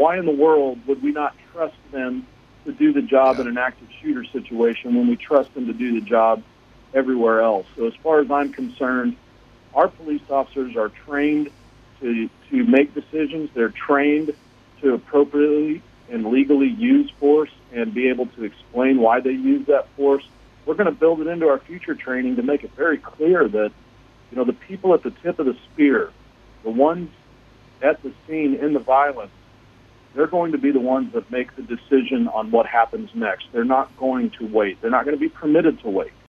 why in the world would we not trust them to do the job in an active shooter situation when we trust them to do the job everywhere else? So as far as I'm concerned, our police officers are trained to make decisions. They're trained to appropriately and legally use force and be able to explain why they use that force. We're going to build it into our future training to make it very clear that, the people at the tip of the spear, the ones at the scene in the violence, they're going to be the ones that make the decision on what happens next. They're not going to wait. They're not going to be permitted to wait.